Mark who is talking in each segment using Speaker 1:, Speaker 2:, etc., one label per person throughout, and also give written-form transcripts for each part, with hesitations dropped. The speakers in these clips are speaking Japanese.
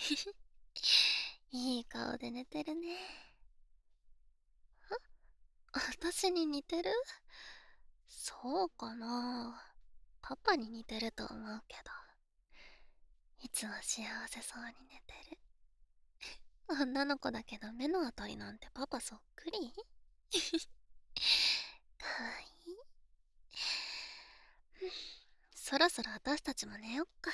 Speaker 1: いい顔で寝てるね。私に似てる？そうかな。パパに似てると思うけど、いつも幸せそうに寝てる。女の子だけど目のあたりなんてパパそっくり。かわいい。そろそろ私たちも寝よっか。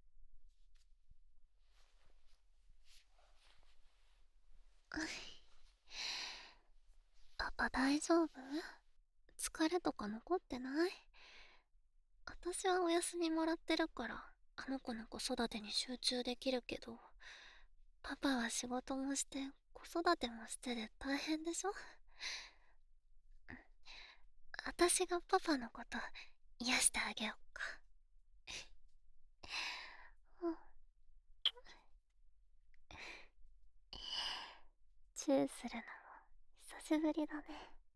Speaker 1: パパ大丈夫？疲れとか残ってない？私はお休みもらってるから、あの子の子育てに集中できるけど、パパは仕事もして子育てもしてで大変でしょ？私がパパのこと癒してあげよっか。うん、チューするのも久しぶりだね。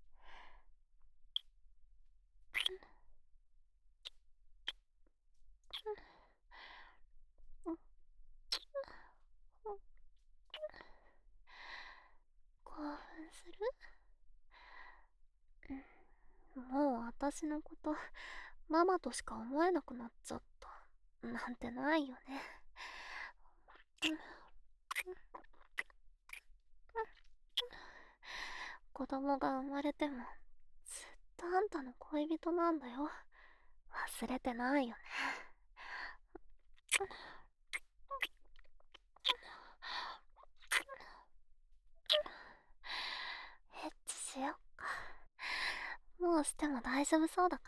Speaker 1: うん、興奮する？もう私のことママとしか思えなくなっちゃったなんてないよね。子供が生まれてもずっとあんたの恋人なんだよ。忘れてないよね。エッチしよっか。もうしても大丈夫そうだから。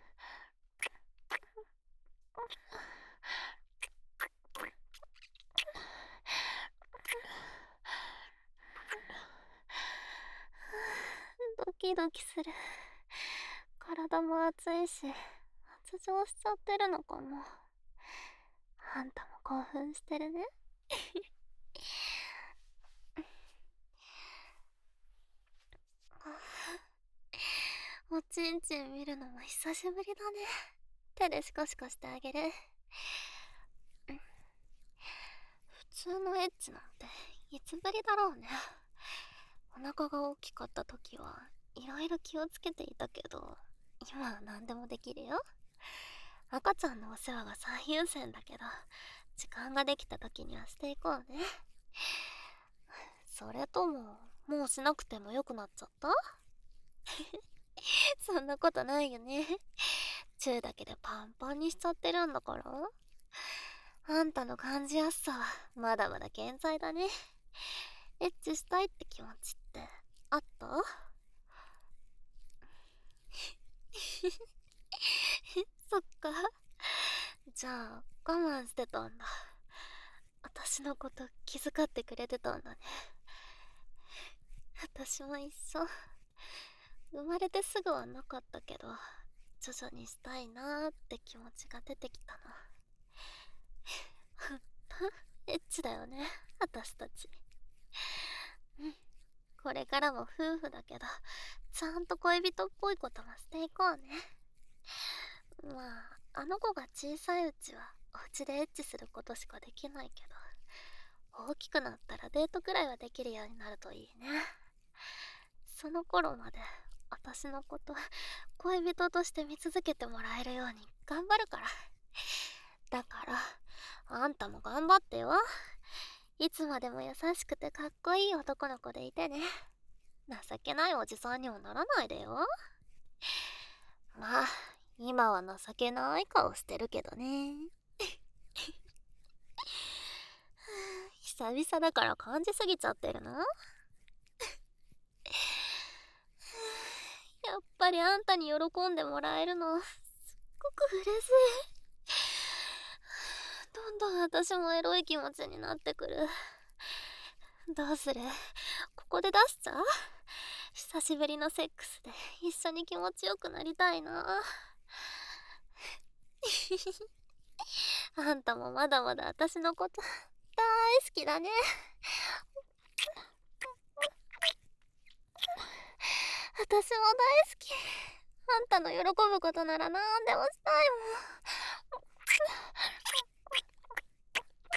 Speaker 1: ドキドキする。体も熱いし、発情しちゃってるのかも。あんたも興奮してるね。おちんちん見るのも久しぶりだね。手でシコシコしてあげる。普通のエッチなんていつぶりだろうね。お腹が大きかった時はいろいろ気をつけていたけど、今は何でもできるよ。赤ちゃんのお世話が最優先だけど、時間ができた時にはしていこうね。それとも、もうしなくてもよくなっちゃった？そんなことないよね。チューだけでパンパンにしちゃってるんだから。あんたの感じやすさはまだまだ健在だね。エッチしたいって気持ちってあった？そっか。じゃあ我慢してたんだ。私のこと気遣ってくれてたんだね。私も一緒。生まれてすぐはなかったけど、徐々にしたいなーって気持ちが出てきたの。ほんとエッチだよね、私たち。うん、これからも夫婦だけど、ちゃんと恋人っぽいこともしていこうね。まあ、あの子が小さいうちはお家でエッチすることしかできないけど、大きくなったらデートくらいはできるようになるといいね。その頃まで私のこと恋人として見続けてもらえるように頑張るから。だからあんたも頑張ってよ。いつまでも優しくてかっこいい男の子でいてね。情けないおじさんにはならないでよ。まあ今は情けない顔してるけどね。久々だから感じすぎちゃってるな。やっぱりあんたに喜んでもらえるのすっごく嬉しい。どんどん私もエロい気持ちになってくる。どうする？ここで出しちゃう？久しぶりのセックスで一緒に気持ちよくなりたいな。あんたもまだまだ私のこと大好きだね。私も大好き。あんたの喜ぶことなら何でもしたいもん。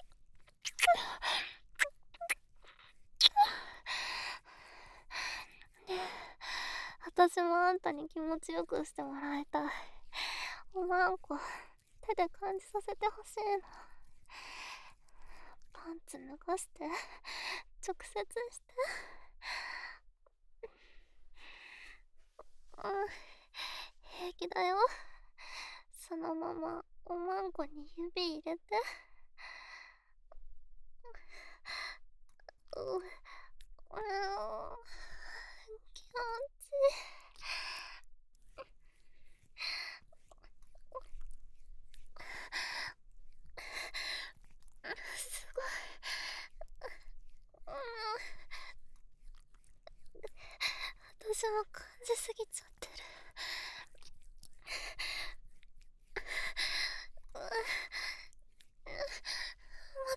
Speaker 1: 私もあんたに気持ちよくしてもらいたい。おまんこ、手で感じさせてほしいの。パンツ脱がして、直接して。うん、平気だよ。そのままおまんこに指入れて。うう、気持ちいい。すごい。私も感じすぎちゃってる。待って。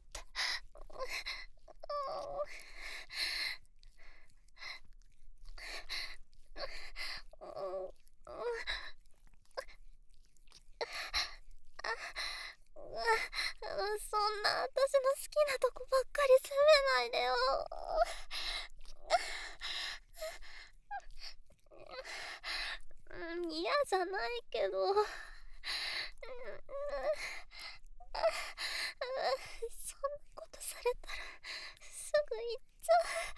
Speaker 1: そんな私の好きなとこばっかり責めないでよ。嫌じゃないけど。そんなことされたらすぐ行っちゃ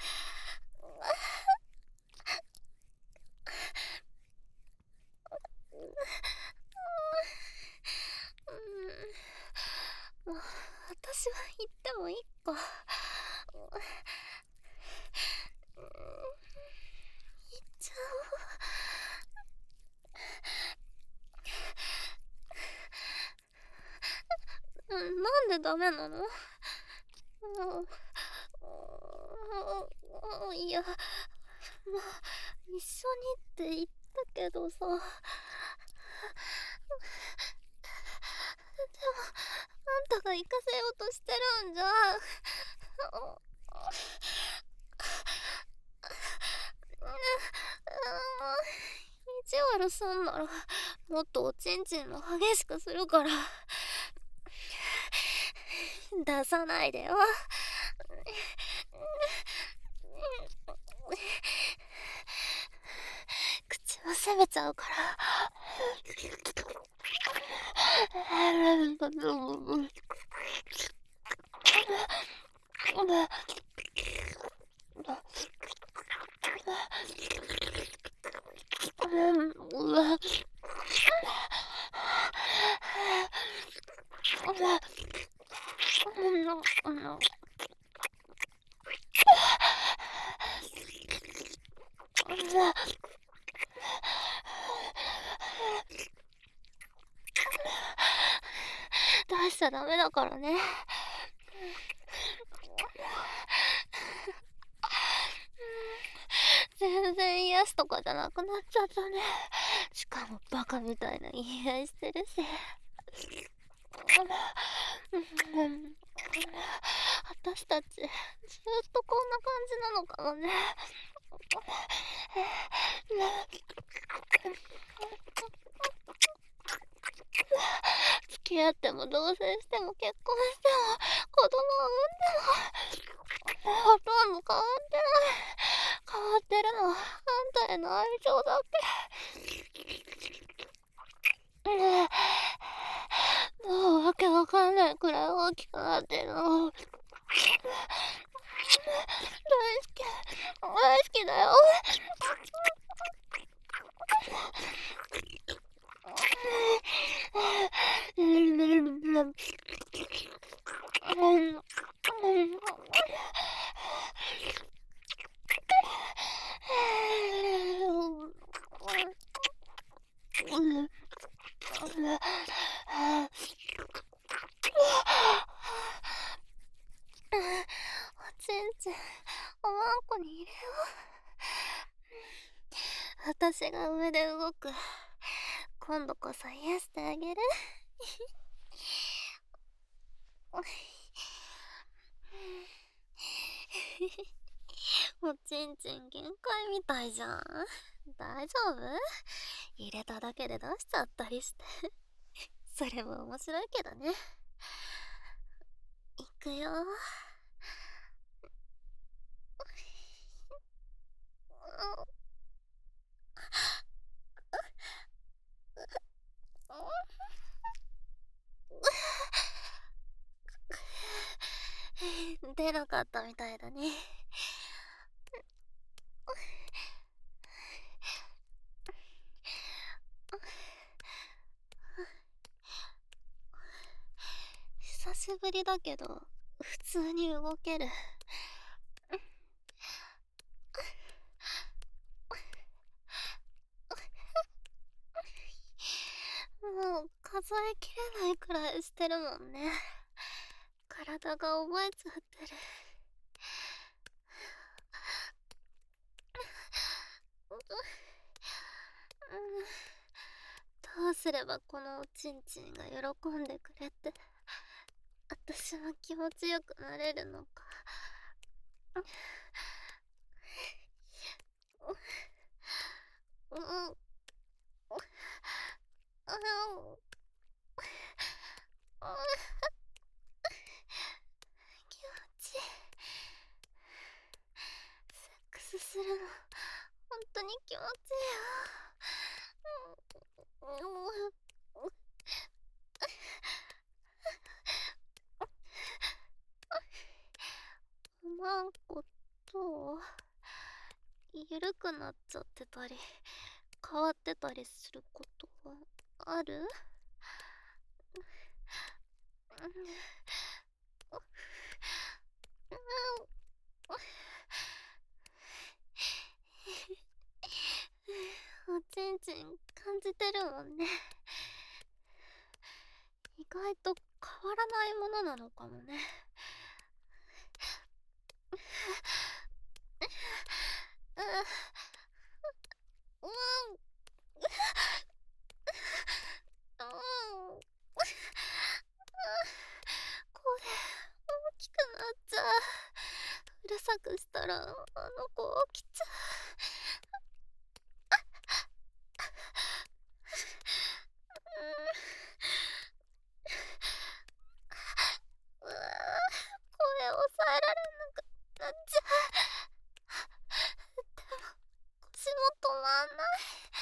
Speaker 1: う。もう私は行ってもいいか。行っちゃおう。なんでダメなの？いや、まあ、一緒にって言ったけどさ。でも、あんたが行かせようとしてるんじゃ。意地悪すんなら、もっとおちんちんも激しくするから。出さないでよ。口を責めちゃうから。出しちゃダメだからね。全然癒しとかじゃなくなっちゃったね。しかもバカみたいな言い合いしてるし。私たちずっとこんな感じなのかもね。付き合っても同棲しても結婚しても子供を産んでもほとんど変わってない。変わってるのはあんたへの愛情だけ。もうわけわかんないくらい大きくなってるの。大好き、大好きだよ。おちんちんおまんこに入れよう。私が上で動く。今度こそ癒してあげる。おちんちん限界みたいじゃん。大丈夫？入れただけで出しちゃったりして。それも面白いけどね。いくよ。 出なかったみたいだね。久しぶりだけど普通に動ける。もう数えきれないくらいしてるもんね。体が覚えちゃってる。どうすればこのおちんちんが喜んでくれて私も気持ちよくなれるのか。うん。気持ちいい。セックスするの本当に気持ちいいよ。マンコと緩くなっちゃってたり変わってたりすることはある？おちんちん感じてるもんね。意外と変わらないものなのかもね。声大きくなっちゃう。うるさくしたらあの子起きちゃう。声抑えられなくなっちゃう。でも腰も止まんない。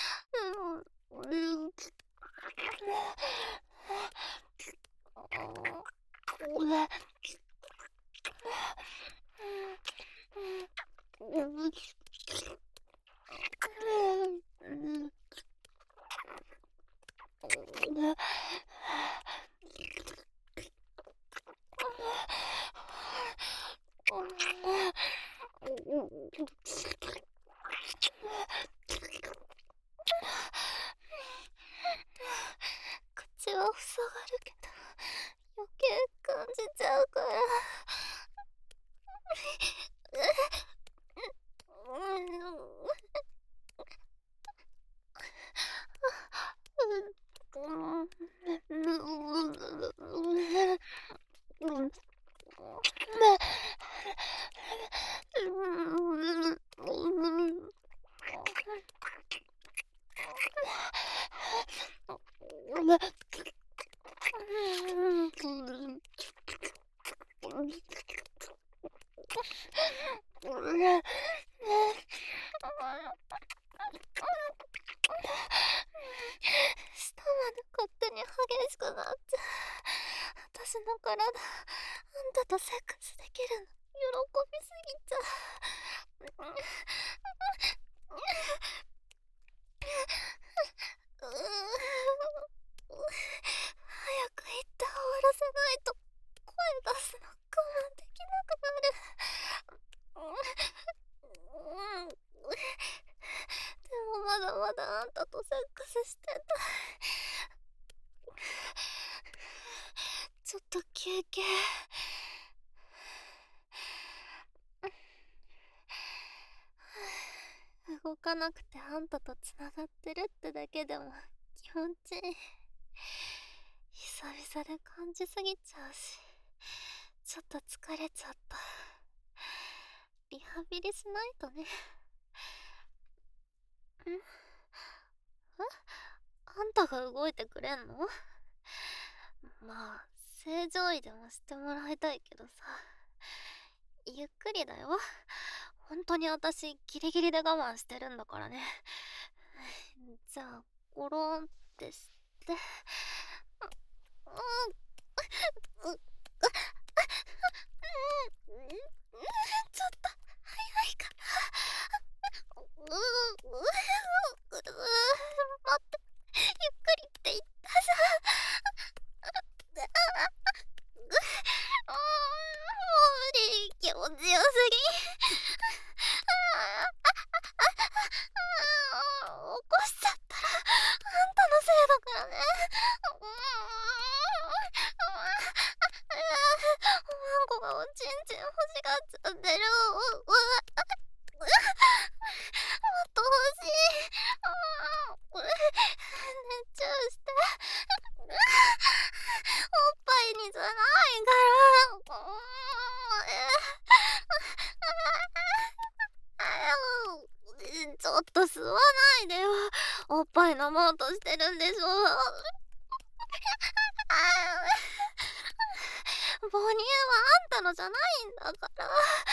Speaker 1: 口は塞がるけど余計感じちゃうから。舌まで勝手に激しくなっちゃう。私の体あんたとセックスできるの喜びすぎちゃう。早く言って終わらせないと声出すの我慢できなくなる。でもまだまだあんたとセックスしてたい。ちょっと休憩。動かなくてあんたとつながってるってだけでも気持ちいい。久々で感じすぎちゃうしちょっと疲れちゃった。リハビリしないとね。あんたが動いてくれんの？まあ正常位でもしてもらいたいけどさ。ゆっくりだよ。本当に私ギリギリで我慢してるんだからね。じゃあゴロンってして。 強すぎ。起こしちゃったらあんたのせいだからね。ワンコがおちんちん欲しがっちゃってる。もっと欲しい。熱中して。おっぱいにじゃないから。ちょっと吸わないでよ。おっぱい飲もうとしてるんでしょ。母乳はあんたのじゃないんだから。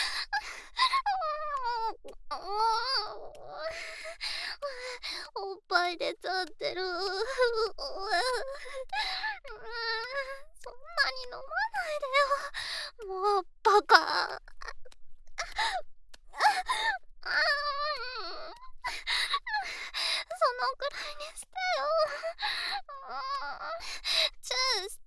Speaker 1: おっぱい出ちゃってる。そんなに飲まないでよ。もうバカ。そのくらいにしてよ。チューして。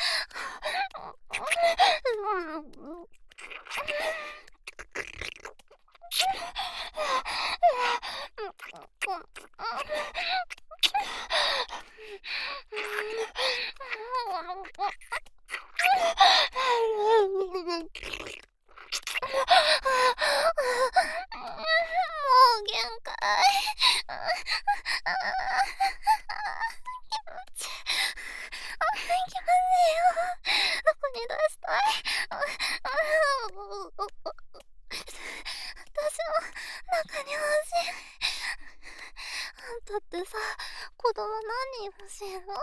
Speaker 1: もう限界。気持ちいい。気持ちいいよ。どこに出したい。私も中に欲しい。あんたってさ、子供何人欲しいの？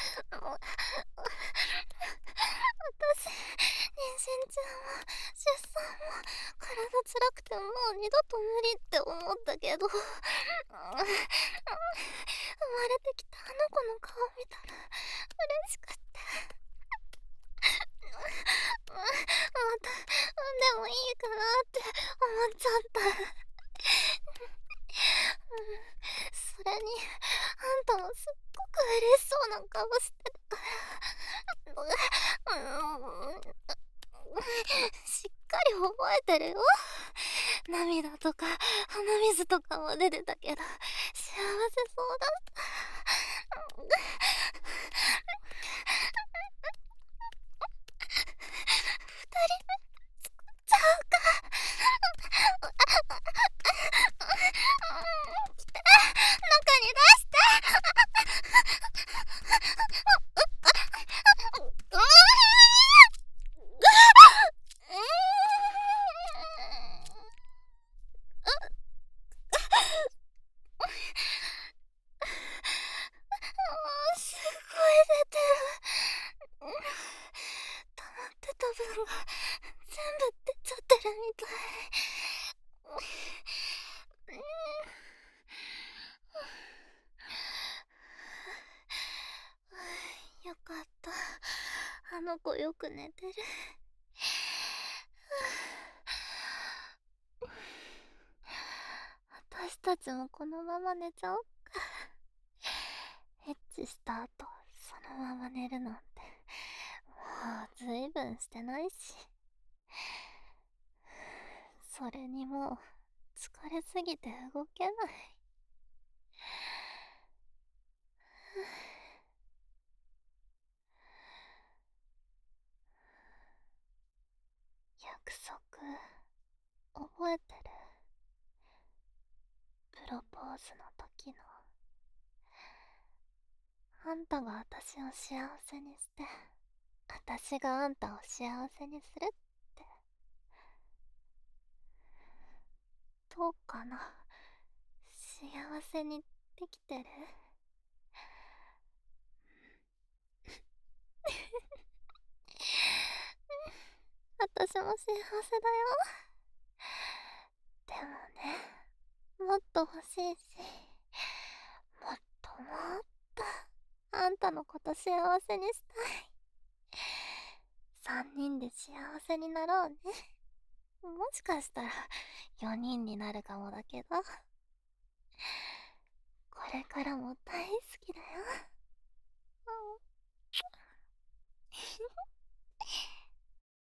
Speaker 1: 私、妊娠中も出産も体辛くてもう二度と無理って思ったけど、生まれてきたあの子の顔見たら嬉しくって。また産んでもいいかなって思っちゃった。それにあんたもすっごく嬉しそうな顔してたからしっかり覚えてるよ。涙とか鼻水とかも出てたけど幸せそうだった。二人目作っちゃうか。来て、中に出して。すごい出てる。溜まってた分が全部出ちゃってるみたい。よかった。あの子よく寝てる。私たちもこのまま寝ちゃおっか。エッチした後そのまま寝るなんてもうずいぶんしてないし。それにもう疲れすぎて動けない。約束覚えてる？プロポーズの時の。あんたが私を幸せにして私があんたを幸せにするって。どうかな？幸せにできてる？私も幸せだよ。でもね、もっと欲しいし、もっともっとあんたのこと幸せにしたい。3人で幸せになろうね。もしかしたら4人になるかもだけど、これからも大好きだよ。